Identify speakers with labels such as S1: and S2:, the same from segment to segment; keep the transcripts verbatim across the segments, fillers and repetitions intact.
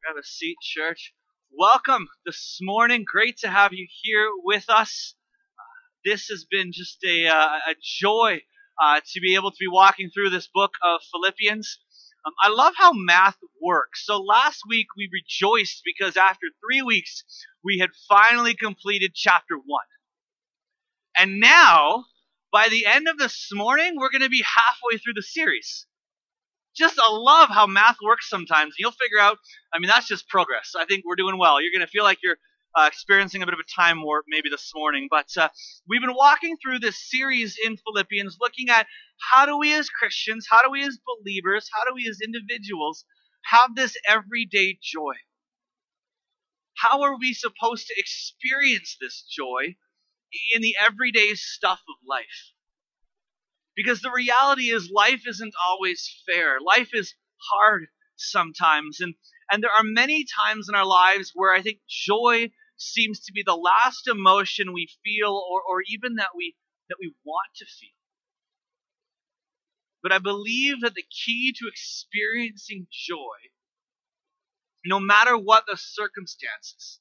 S1: Grab a seat, church. Welcome this morning. Great to have you here with us. This has been just a, uh, a joy uh, to be able to be walking through this book of Philippians. Um, I love how math works. So last week we rejoiced because after three weeks we had finally completed chapter one. And now, by the end of this morning, we're going to be halfway through the series. Just I love how math works sometimes. You'll figure out, I mean, that's just progress. I think we're doing well. You're going to feel like you're uh, experiencing a bit of a time warp maybe this morning. But uh, we've been walking through this series in Philippians looking at how do we as Christians, how do we as believers, how do we as individuals have this everyday joy? How are we supposed to experience this joy in the everyday stuff of life? Because the reality is life isn't always fair. Life is hard sometimes. And, and there are many times in our lives where I think joy seems to be the last emotion we feel or, or even that we, that we want to feel. But I believe that the key to experiencing joy, no matter what the circumstances,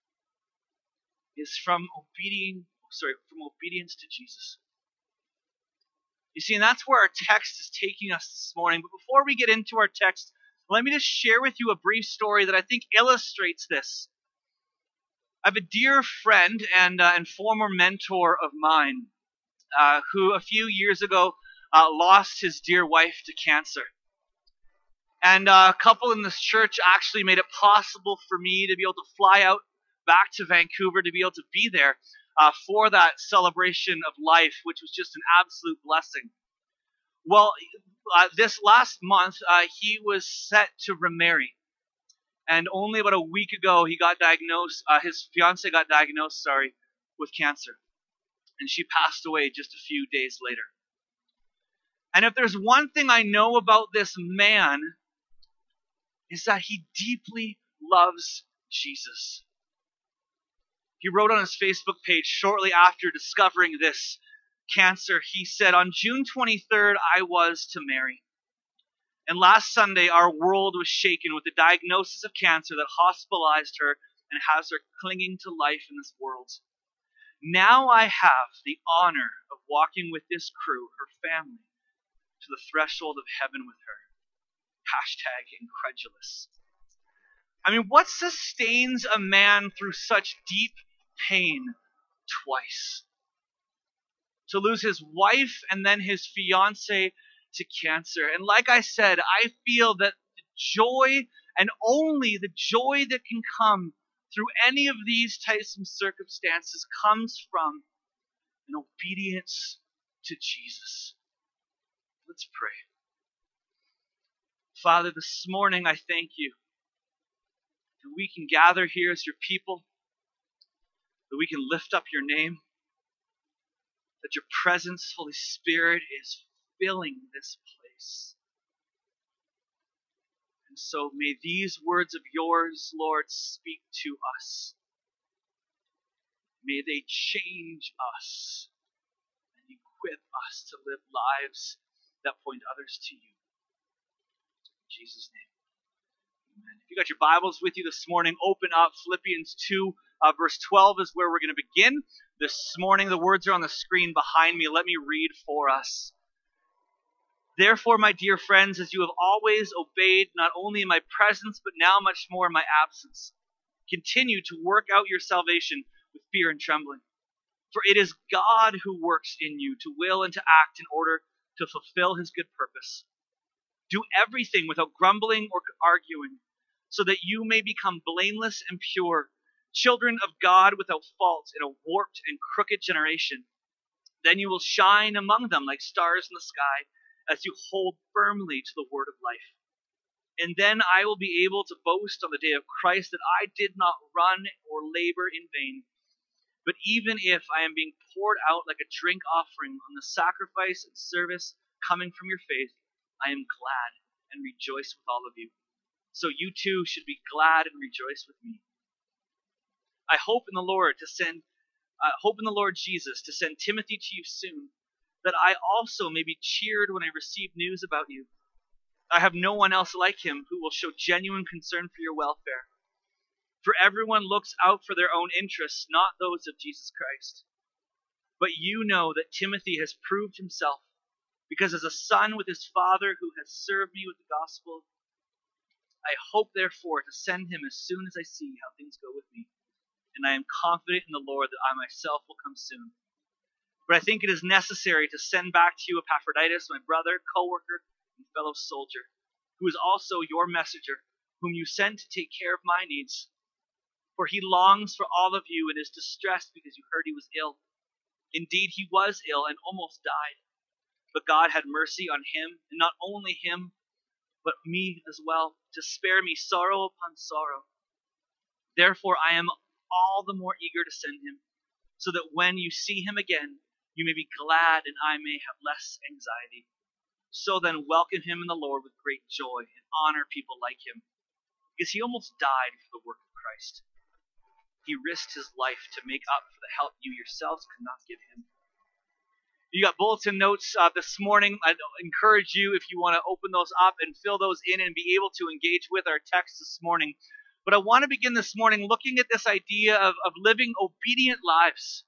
S1: is from obedience, sorry, from obedience to Jesus. You see, and that's where our text is taking us this morning. But before we get into our text, let me just share with you a brief story that I think illustrates this. I have a dear friend and uh, and former mentor of mine uh, who a few years ago uh, lost his dear wife to cancer. And uh, a couple in this church actually made it possible for me to be able to fly out back to Vancouver to be able to be there Uh, for that celebration of life, which was just an absolute blessing. Well, uh, this last month, uh, he was set to remarry. And only about a week ago, he got diagnosed, uh, his fiance got diagnosed, sorry, with cancer. And she passed away just a few days later. And if there's one thing I know about this man, is that he deeply loves Jesus. He wrote on his Facebook page shortly after discovering this cancer, he said, "On June twenty-third, I was to marry. And last Sunday, our world was shaken with the diagnosis of cancer that hospitalized her and has her clinging to life in this world. Now I have the honor of walking with this crew, her family, to the threshold of heaven with her." Hashtag incredulous. I mean, what sustains a man through such deep pain twice? To lose his wife and then his fiance to cancer. And like I said, I feel that the joy and only the joy that can come through any of these types of circumstances comes from an obedience to Jesus. Let's pray. Father, this morning I thank you that we can gather here as your people, that we can lift up your name, that your presence, Holy Spirit, is filling this place. And so may these words of yours, Lord, speak to us. May they change us and equip us to live lives that point others to you. In Jesus' name. Amen. If you got your Bibles with you this morning, open up Philippians two, uh, verse twelve is where we're going to begin. This morning, the words are on the screen behind me. Let me read for us. "Therefore, my dear friends, as you have always obeyed, not only in my presence, but now much more in my absence, continue to work out your salvation with fear and trembling. For it is God who works in you to will and to act in order to fulfill his good purpose. Do everything without grumbling or arguing, so that you may become blameless and pure, children of God without fault in a warped and crooked generation. Then you will shine among them like stars in the sky as you hold firmly to the word of life. And then I will be able to boast on the day of Christ that I did not run or labor in vain. But even if I am being poured out like a drink offering on the sacrifice and service coming from your faith, I am glad and rejoice with all of you. So you too should be glad and rejoice with me. I hope in the Lord to send, uh, hope in the Lord Jesus to send Timothy to you soon, that I also may be cheered when I receive news about you. I have no one else like him who will show genuine concern for your welfare. For everyone looks out for their own interests, not those of Jesus Christ. But you know that Timothy has proved himself, because as a son with his father who has served me with the gospel, I hope therefore to send him as soon as I see how things go with me. And I am confident in the Lord that I myself will come soon. But I think it is necessary to send back to you Epaphroditus, my brother, co-worker, and fellow soldier, who is also your messenger, whom you sent to take care of my needs. For he longs for all of you and is distressed because you heard he was ill. Indeed, he was ill and almost died. But God had mercy on him, and not only him, but me as well, to spare me sorrow upon sorrow. Therefore I am all the more eager to send him, so that when you see him again, you may be glad and I may have less anxiety. So then welcome him in the Lord with great joy and honor people like him, because he almost died for the work of Christ. He risked his life to make up for the help you yourselves could not give him. You got bulletin notes uh, this morning. I'd encourage you, if you want to open those up and fill those in and be able to engage with our text this morning. But I want to begin this morning looking at this idea of, of living obedient lives.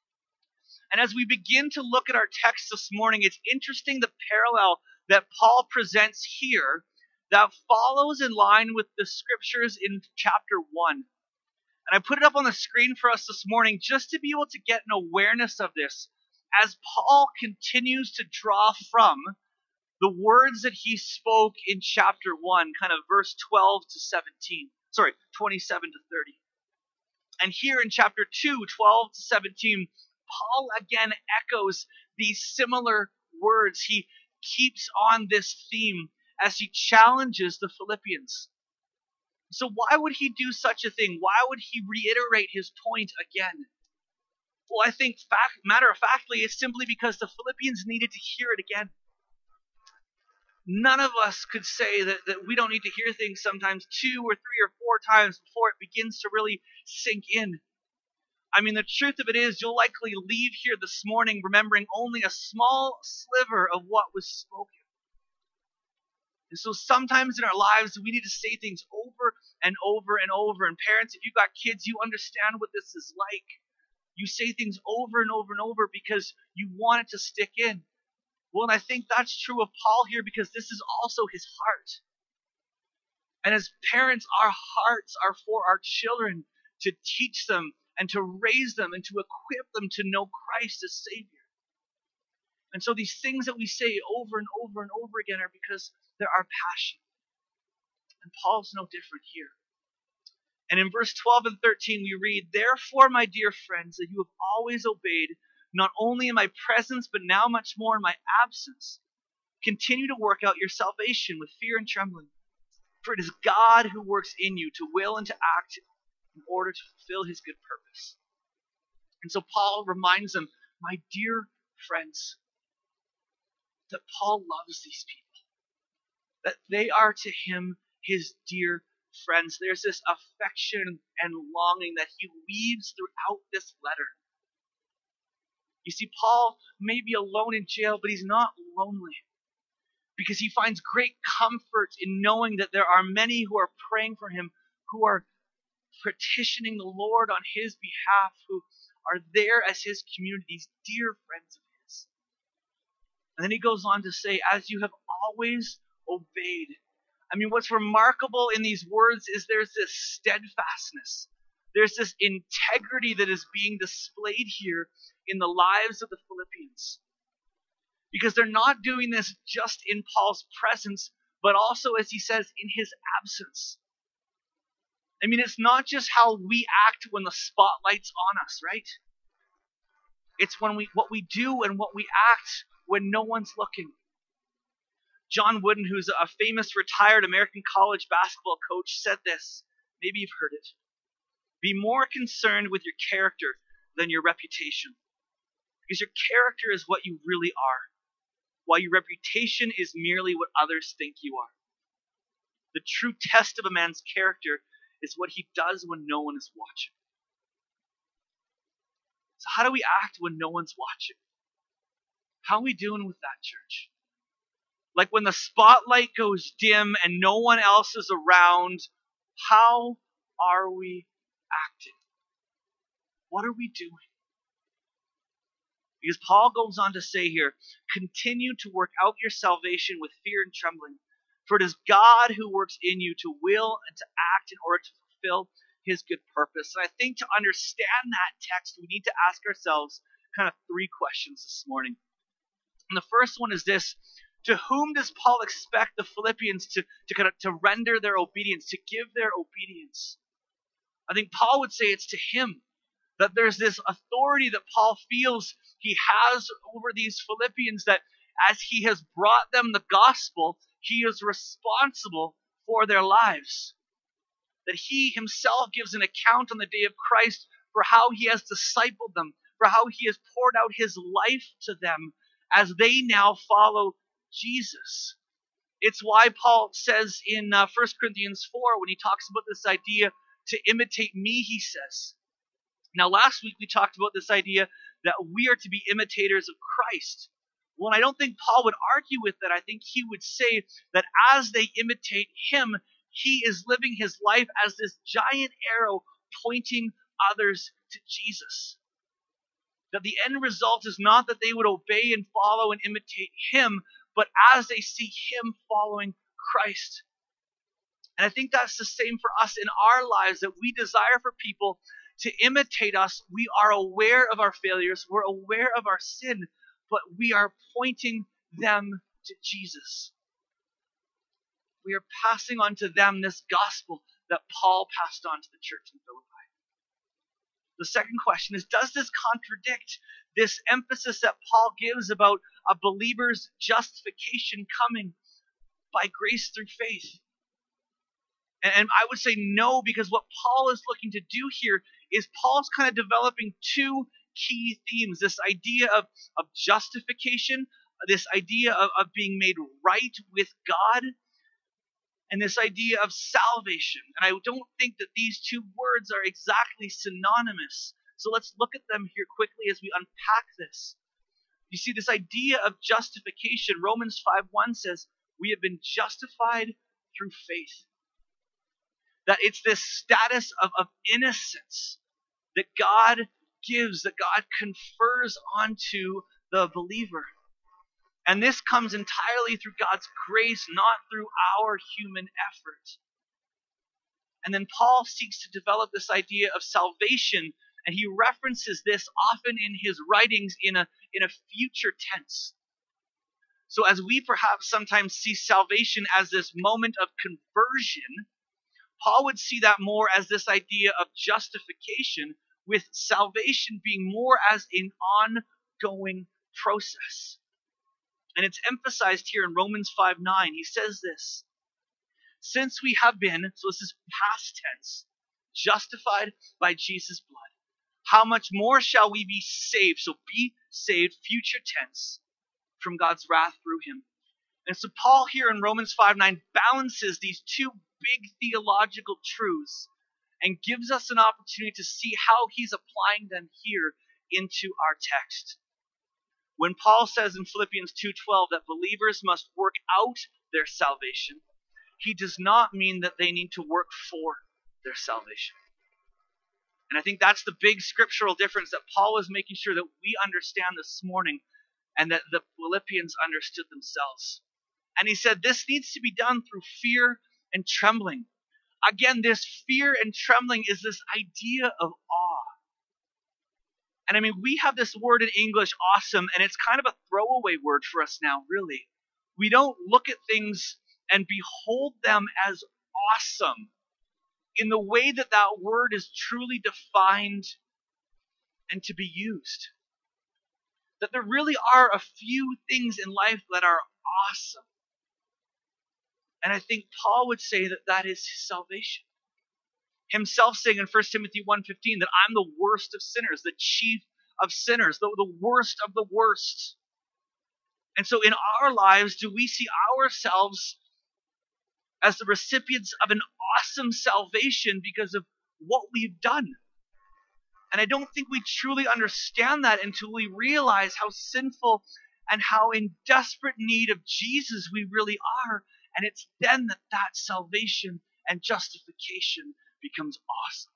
S1: And as we begin to look at our text this morning, it's interesting the parallel that Paul presents here that follows in line with the scriptures in chapter one. And I put it up on the screen for us this morning just to be able to get an awareness of this as Paul continues to draw from the words that he spoke in chapter one, kind of verse twelve to seventeen. Sorry, twenty-seven to thirty. And here in chapter two, twelve to seventeen, Paul again echoes these similar words. He keeps on this theme as he challenges the Philippians. So why would he do such a thing? Why would he reiterate his point again? Well, I think fact, matter of factly, it's simply because the Philippians needed to hear it again. None of us could say that, that we don't need to hear things sometimes two or three or four times before it begins to really sink in. I mean, the truth of it is, you'll likely leave here this morning remembering only a small sliver of what was spoken. And so sometimes in our lives, we need to say things over and over and over. And parents, if you've got kids, you understand what this is like. You say things over and over and over because you want it to stick in. Well, and I think that's true of Paul here because this is also his heart. And as parents, our hearts are for our children to teach them and to raise them and to equip them to know Christ as Savior. And so these things that we say over and over and over again are because they're our passion. And Paul's no different here. And in verse twelve and thirteen we read, "Therefore, my dear friends, that you have always obeyed, not only in my presence, but now much more in my absence, continue to work out your salvation with fear and trembling. For it is God who works in you to will and to act in order to fulfill his good purpose." And so Paul reminds them, my dear friends, that Paul loves these people, that they are to him his dear friends. There's this affection and longing that he weaves throughout this letter. You see, Paul may be alone in jail, but he's not lonely because he finds great comfort in knowing that there are many who are praying for him, who are petitioning the Lord on his behalf, who are there as his community, these dear friends of his. And then he goes on to say, as you have always obeyed. I mean, what's remarkable in these words is there's this steadfastness. There's this integrity that is being displayed here in the lives of the Philippians. Because they're not doing this just in Paul's presence, but also, as he says, in his absence. I mean, it's not just how we act when the spotlight's on us, right? It's when we what we do and what we act when no one's looking. John Wooden, who's a famous retired American college basketball coach, said this. Maybe you've heard it. Be more concerned with your character than your reputation. Because your character is what you really are, while your reputation is merely what others think you are. The true test of a man's character is what he does when no one is watching. So how do we act when no one's watching? How are we doing with that, church? Like when the spotlight goes dim and no one else is around, how are we acting? What are we doing? Because Paul goes on to say here, continue to work out your salvation with fear and trembling, for it is God who works in you to will and to act in order to fulfill his good purpose. And I think to understand that text, we need to ask ourselves kind of three questions this morning. And the first one is this: to whom does Paul expect the Philippians to, to kind of to render their obedience, to give their obedience? I think Paul would say it's to him. That there's this authority that Paul feels he has over these Philippians, that as he has brought them the gospel, he is responsible for their lives. That he himself gives an account on the day of Christ for how he has discipled them, for how he has poured out his life to them as they now follow Jesus. It's why Paul says in uh, First Corinthians four, when he talks about this idea to imitate me, he says. Now, last week we talked about this idea that we are to be imitators of Christ. Well, I don't think Paul would argue with that. I think he would say that as they imitate him, he is living his life as this giant arrow pointing others to Jesus. That the end result is not that they would obey and follow and imitate him, but as they see him following Christ. And I think that's the same for us in our lives, that we desire for people to imitate us. We are aware of our failures, we're aware of our sin, but we are pointing them to Jesus. We are passing on to them this gospel that Paul passed on to the church in Philippi. The second question is, does this contradict this emphasis that Paul gives about a believer's justification coming by grace through faith? And I would say no, because what Paul is looking to do here is Paul's kind of developing two key themes. This idea of, of justification, this idea of, of being made right with God, and this idea of salvation. And I don't think that these two words are exactly synonymous. So let's look at them here quickly as we unpack this. You see, this idea of justification, Romans five one says, we have been justified through faith. That it's this status of, of innocence that God gives, that God confers onto the believer. And this comes entirely through God's grace, not through our human effort. And then Paul seeks to develop this idea of salvation, and he references this often in his writings in a, in a future tense. So as we perhaps sometimes see salvation as this moment of conversion, Paul would see that more as this idea of justification, with salvation being more as an ongoing process. And it's emphasized here in Romans five nine. He says this: since we have been, so this is past tense, justified by Jesus' blood, how much more shall we be saved, so be saved, future tense, from God's wrath through him. And so Paul here in Romans five nine balances these two big theological truths and gives us an opportunity to see how he's applying them here into our text. When Paul says in Philippians two twelve that believers must work out their salvation, he does not mean that they need to work for their salvation. And I think that's the big scriptural difference that Paul is making sure that we understand this morning, and that the Philippians understood themselves. And he said this needs to be done through fear and trembling. Again, this fear and trembling is this idea of awe. And I mean, we have this word in English, awesome, and it's kind of a throwaway word for us now, really. We don't look at things and behold them as awesome in the way that that word is truly defined and to be used. That there really are a few things in life that are awesome. And I think Paul would say that that is salvation. Himself saying in First Timothy one fifteen that I'm the worst of sinners, the chief of sinners, the, the worst of the worst. And so in our lives, do we see ourselves as the recipients of an awesome salvation because of what we've done? And I don't think we truly understand that until we realize how sinful and how in desperate need of Jesus we really are. And it's then that that salvation and justification becomes awesome.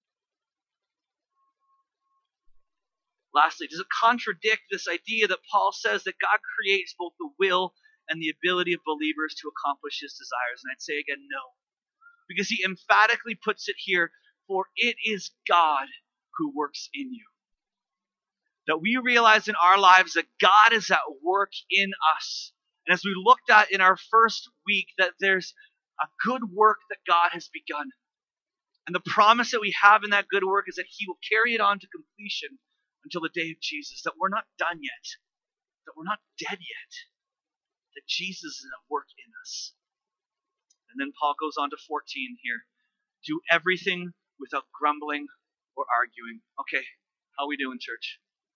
S1: Lastly, does it contradict this idea that Paul says that God creates both the will and the ability of believers to accomplish his desires? And I'd say again, no. Because he emphatically puts it here, for it is God who works in you. That we realize in our lives that God is at work in us. And as we looked at in our first week, that there's a good work that God has begun. And the promise that we have in that good work is that he will carry it on to completion until the day of Jesus, that we're not done yet, that we're not dead yet, that Jesus is at work in us. And then Paul goes on to fourteen here. Do everything without grumbling or arguing. Okay, how are we doing, church?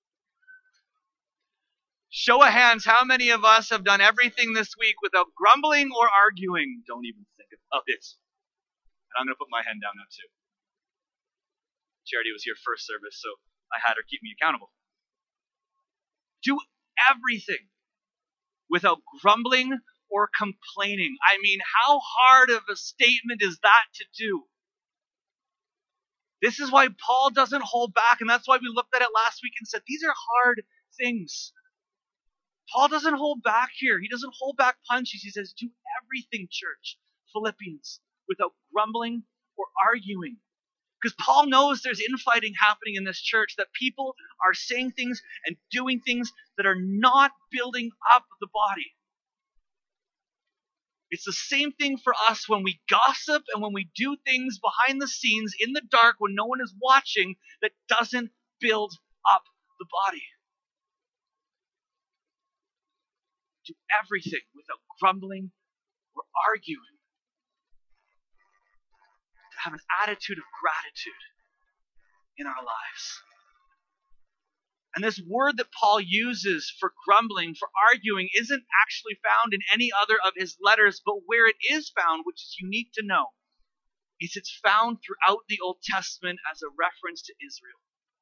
S1: Show of hands, how many of us have done everything this week without grumbling or arguing? Don't even think about it. And I'm going to put my hand down now too. Charity was here first service, so I had her keep me accountable. Do everything without grumbling or complaining. I mean, how hard of a statement is that to do? This is why Paul doesn't hold back, and that's why we looked at it last week and said, these are hard things. Paul doesn't hold back here. He doesn't hold back punches. He says, do everything, church, Philippians, without grumbling or arguing. Because Paul knows there's infighting happening in this church, that people are saying things and doing things that are not building up the body. It's the same thing for us when we gossip and when we do things behind the scenes in the dark when no one is watching that doesn't build up the body. Do everything without grumbling or arguing. To have an attitude of gratitude in our lives. And this word that Paul uses for grumbling, for arguing, isn't actually found in any other of his letters, but where it is found, which is unique to know, is it's found throughout the Old Testament as a reference to Israel.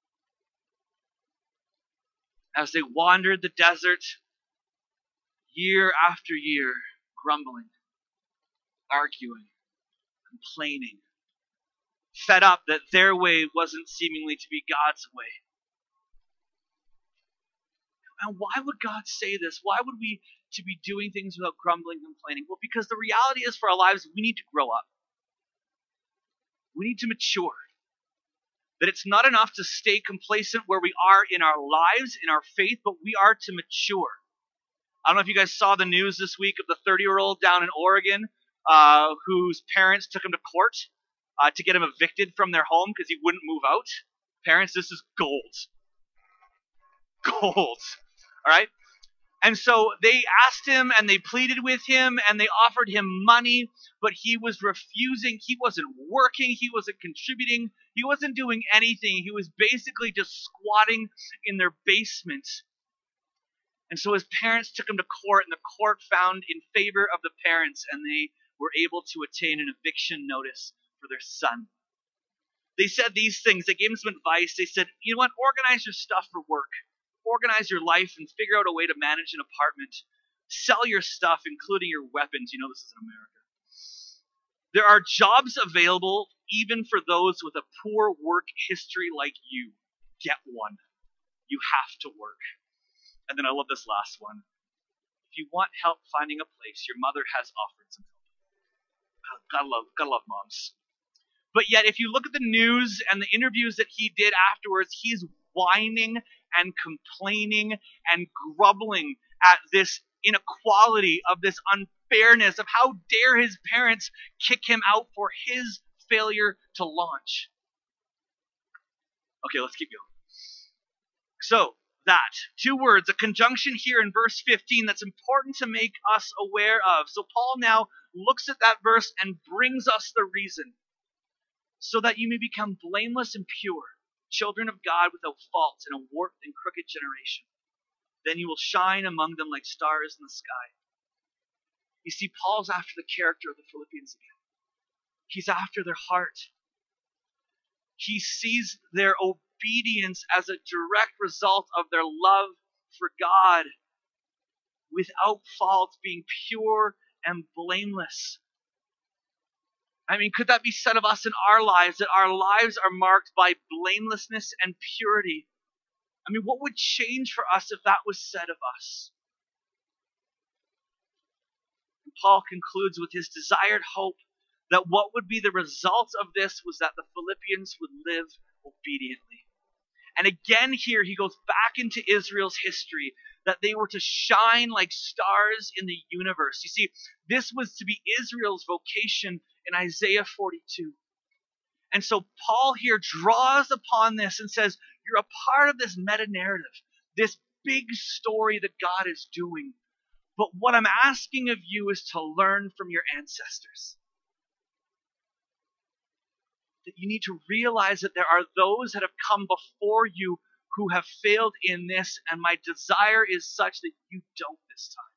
S1: As they wandered the desert year after year, grumbling, arguing, complaining, fed up that their way wasn't seemingly to be God's way. And why would God say this? Why would we to be doing things without grumbling and complaining? Well, because the reality is for our lives, we need to grow up. We need to mature. That it's not enough to stay complacent where we are in our lives, in our faith, but we are to mature. I don't know if you guys saw the news this week of the thirty-year-old down in Oregon uh, whose parents took him to court uh, to get him evicted from their home because he wouldn't move out. Parents, this is gold. Gold. All right? And so they asked him and they pleaded with him and they offered him money, but he was refusing. He wasn't working. He wasn't contributing. He wasn't doing anything. He was basically just squatting in their basement. And so his parents took him to court, and the court found in favor of the parents, and they were able to attain an eviction notice for their son. They said these things. They gave him some advice. They said, you know what? Organize your stuff for work. Organize your life and figure out a way to manage an apartment. Sell your stuff, including your weapons. You know this is in America. There are jobs available even for those with a poor work history like you. Get one. You have to work. And then I love this last one. If you want help finding a place, your mother has offered some help. Gotta love, gotta love moms. But yet, if you look at the news and the interviews that he did afterwards, he's whining and complaining and grumbling at this inequality, of this unfairness, of how dare his parents kick him out for his failure to launch. Okay, let's keep going. So, that. Two words, a conjunction here in verse fifteen that's important to make us aware of. So Paul now looks at that verse and brings us the reason. So that you may become blameless and pure, children of God without fault in a warped and crooked generation. Then you will shine among them like stars in the sky. You see, Paul's after the character of the Philippians again. He's after their heart. He sees their obedience as a direct result of their love for God. without fault, being pure and blameless. I mean, could that be said of us in our lives, that our lives are marked by blamelessness and purity? I mean, what would change for us if that was said of us? And Paul concludes with his desired hope that what would be the result of this was that the Philippians would live obediently. And again here he goes back into Israel's history, that they were to shine like stars in the universe. You see, this was to be Israel's vocation in Isaiah forty-two. And so Paul here draws upon this and says, you're a part of this meta-narrative, this big story that God is doing. But what I'm asking of you is to learn from your ancestors. That you need to realize that there are those that have come before you who have failed in this, and my desire is such that you don't this time.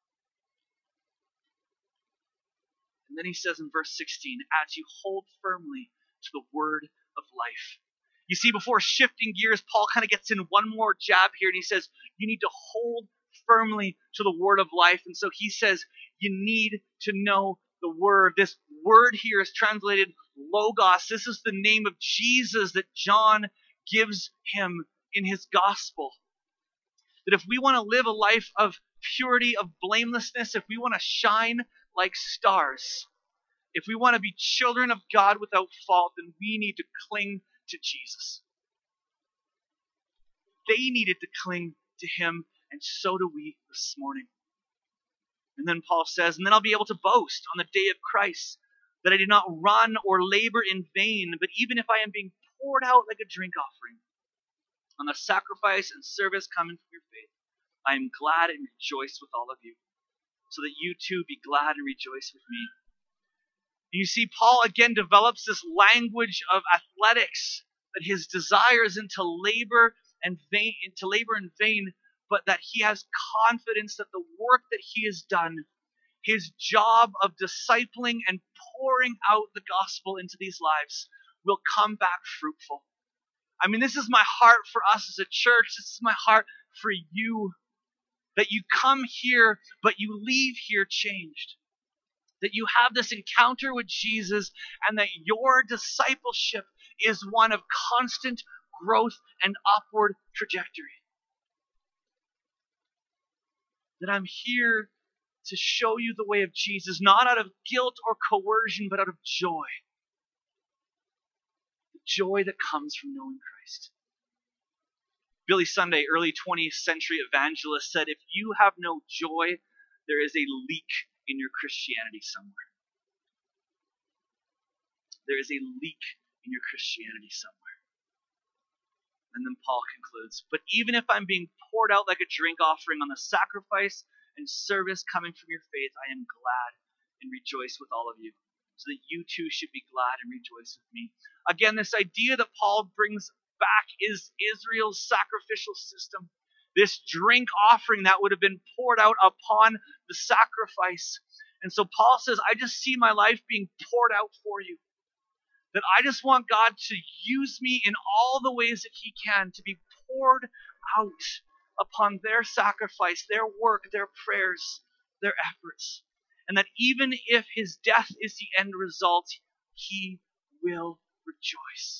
S1: And then he says in verse sixteen, as you hold firmly to the word of life. You see, before shifting gears, Paul kind of gets in one more jab here, and he says, you need to hold firmly to the word of life. And so he says, you need to know the word. This word here is translated Logos. This is the name of Jesus that John gives him in his gospel. That if we want to live a life of purity, of blamelessness, if we want to shine like stars, if we want to be children of God without fault, then we need to cling to Jesus. They needed to cling to him, and so do we this morning. And then Paul says, and then I'll be able to boast on the day of Christ, that I did not run or labor in vain, but even if I am being poured out like a drink offering on the sacrifice and service coming from your faith, I am glad and rejoice with all of you, so that you too be glad and rejoice with me. You see, Paul again develops this language of athletics, that his desire isn't to labor and vain, to labor in vain, but that he has confidence that the work that he has done, his job of discipling and pouring out the gospel into these lives, will come back fruitful. I mean, this is my heart for us as a church. This is my heart for you. That you come here, but you leave here changed. That you have this encounter with Jesus, and that your discipleship is one of constant growth and upward trajectory. That I'm here to show you the way of Jesus, not out of guilt or coercion, but out of joy. The joy that comes from knowing Christ. Billy Sunday, early twentieth century evangelist, said, if you have no joy, there is a leak in your Christianity somewhere. There is a leak in your Christianity somewhere. And then Paul concludes, but even if I'm being poured out like a drink offering on the sacrifice and service coming from your faith, I am glad and rejoice with all of you, so that you too should be glad and rejoice with me. Again, this idea that Paul brings back is Israel's sacrificial system. This drink offering that would have been poured out upon the sacrifice. And so Paul says, I just see my life being poured out for you. That I just want God to use me in all the ways that he can, to be poured out upon their sacrifice, their work, their prayers, their efforts. And that even if his death is the end result, he will rejoice.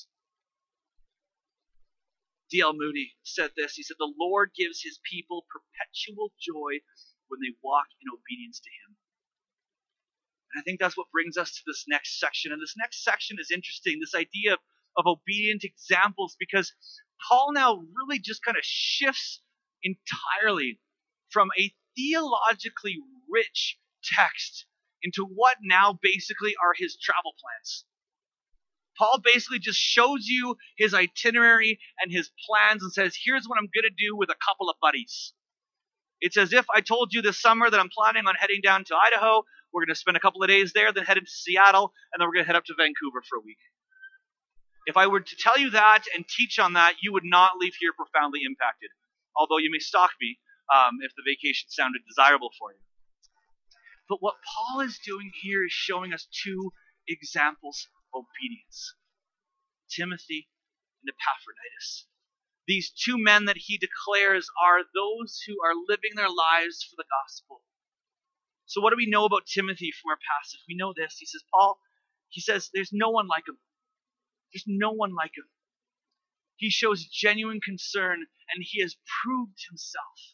S1: D L Moody said this. He said, the Lord gives his people perpetual joy when they walk in obedience to him. And I think that's what brings us to this next section. And this next section is interesting, this idea of, of obedient examples, because Paul now really just kind of shifts entirely from a theologically rich text into what now basically are his travel plans. Paul basically just shows you his itinerary and his plans and says, here's what I'm going to do with a couple of buddies. It's as if I told you this summer that I'm planning on heading down to Idaho. We're going to spend a couple of days there, then head into Seattle, and then we're going to head up to Vancouver for a week. If I were to tell you that and teach on that, you would not leave here profoundly impacted, although you may stalk me um, if the vacation sounded desirable for you. But what Paul is doing here is showing us two examples of obedience. Timothy and Epaphroditus. These two men that he declares are those who are living their lives for the gospel. So what do we know about Timothy from our passage? We know this. He says, Paul, he says, there's no one like him. There's no one like him. He shows genuine concern, and he has proved himself.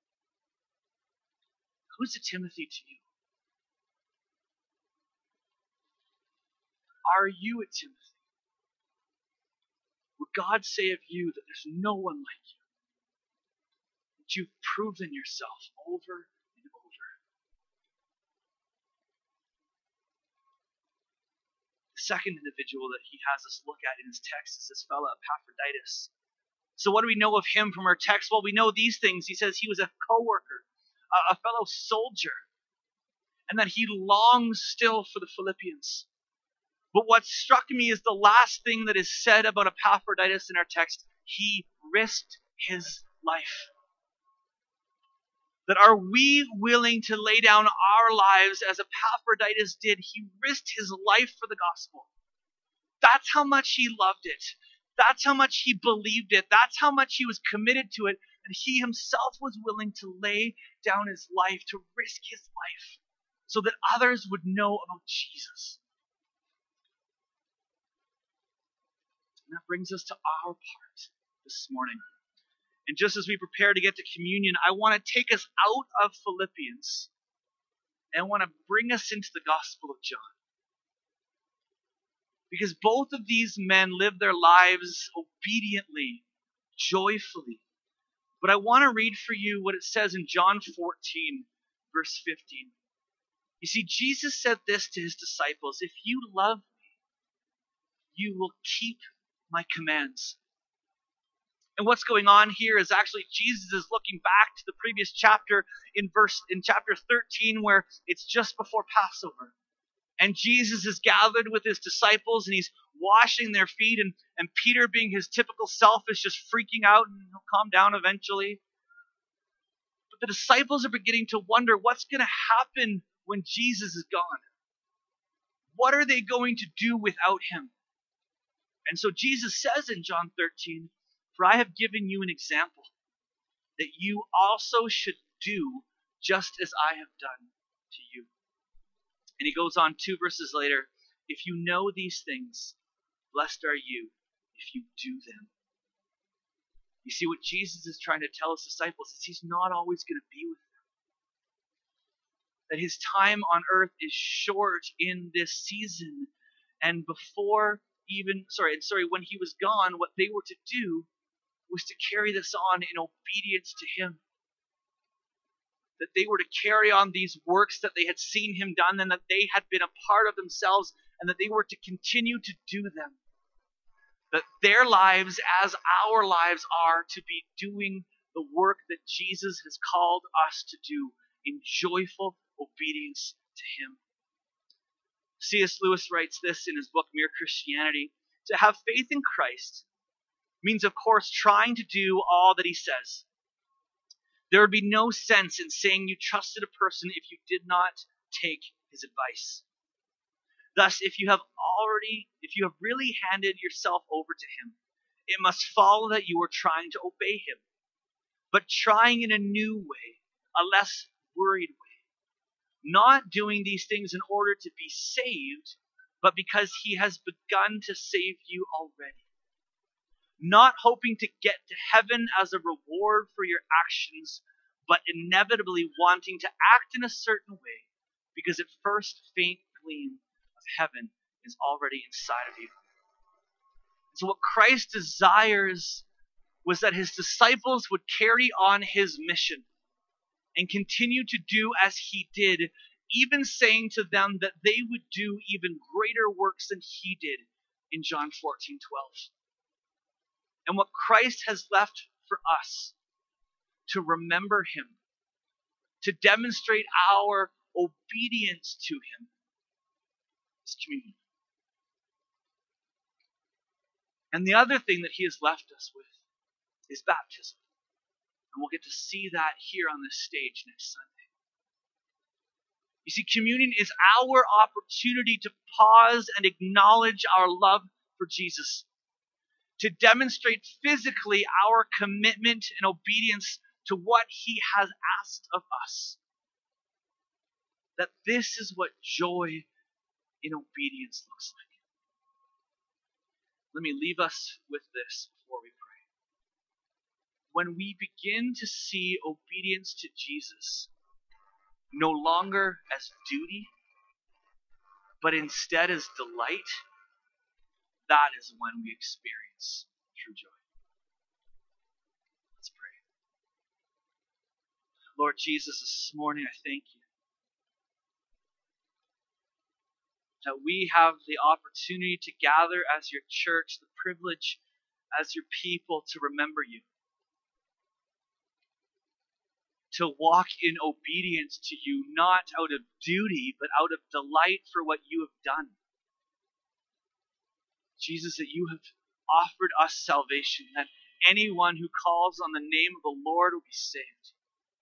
S1: Who's a Timothy to you? Are you a Timothy? Would God say of you that there's no one like you? That you've proven yourself over and over. The second individual that he has us look at in his text is this fellow Epaphroditus. So what do we know of him from our text? Well, we know these things. He says he was a co-worker, a fellow soldier, and that he longs still for the Philippians. But what struck me is the last thing that is said about Epaphroditus in our text. He risked his life. That are we willing to lay down our lives as Epaphroditus did? He risked his life for the gospel. That's how much he loved it. That's how much he believed it. That's how much he was committed to it. And he himself was willing to lay down his life, to risk his life, so that others would know about Jesus. And that brings us to our part this morning. And just as we prepare to get to communion, I want to take us out of Philippians and I want to bring us into the Gospel of John. Because both of these men lived their lives obediently, joyfully. But I want to read for you what it says in John fourteen, verse fifteen. You see, Jesus said this to his disciples, "If you love me, you will keep my commands." And what's going on here is actually Jesus is looking back to the previous chapter in verse in chapter thirteen, where it's just before Passover. And Jesus is gathered with his disciples and he's washing their feet, and, and Peter, being his typical self, is just freaking out, and he'll calm down eventually. But the disciples are beginning to wonder what's going to happen when Jesus is gone. What are they going to do without him? And so Jesus says in John thirteen, "For I have given you an example, that you also should do just as I have done to you." And he goes on two verses later, "If you know these things, blessed are you if you do them." You see, what Jesus is trying to tell his disciples is he's not always going to be with them. That his time on earth is short in this season. And before even, sorry, sorry, when he was gone, what they were to do was to carry this on in obedience to him. That they were to carry on these works that they had seen him done, and that they had been a part of themselves, and that they were to continue to do them. That their lives, as our lives, are to be doing the work that Jesus has called us to do in joyful obedience to him. C S Lewis writes this in his book, Mere Christianity. To have faith in Christ means, of course, trying to do all that he says. There would be no sense in saying you trusted a person if you did not take his advice. Thus, if you have already, if you have really handed yourself over to him, it must follow that you are trying to obey him, but trying in a new way, a less worried way. Not doing these things in order to be saved, but because he has begun to save you already. Not hoping to get to heaven as a reward for your actions, but inevitably wanting to act in a certain way, because at first faint gleam of heaven is already inside of you. So what Christ desires was that his disciples would carry on his mission and continue to do as he did, even saying to them that they would do even greater works than he did in John fourteen twelve. And what Christ has left for us to remember him, to demonstrate our obedience to him, is communion. And the other thing that he has left us with is baptism. And we'll get to see that here on this stage next Sunday. You see, communion is our opportunity to pause and acknowledge our love for Jesus. to demonstrate physically our commitment and obedience to what he has asked of us. That this is what joy in obedience looks like. Let me leave us with this before we pray. When we begin to see obedience to Jesus no longer as duty, but instead as delight, that is when we experience true joy. Let's pray. Lord Jesus, this morning I thank you that we have the opportunity to gather as your church, the privilege as your people to remember you, to walk in obedience to you, not out of duty, but out of delight for what you have done. Jesus, that you have offered us salvation, that anyone who calls on the name of the Lord will be saved.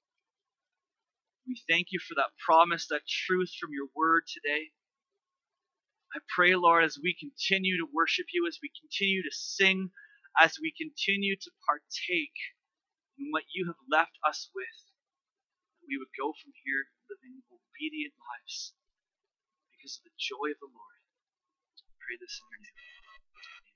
S1: We thank you for that promise, that truth from your word today. I pray, Lord, as we continue to worship you, as we continue to sing, as we continue to partake in what you have left us with, we would go from here living obedient lives because of the joy of the Lord. I pray this in your name.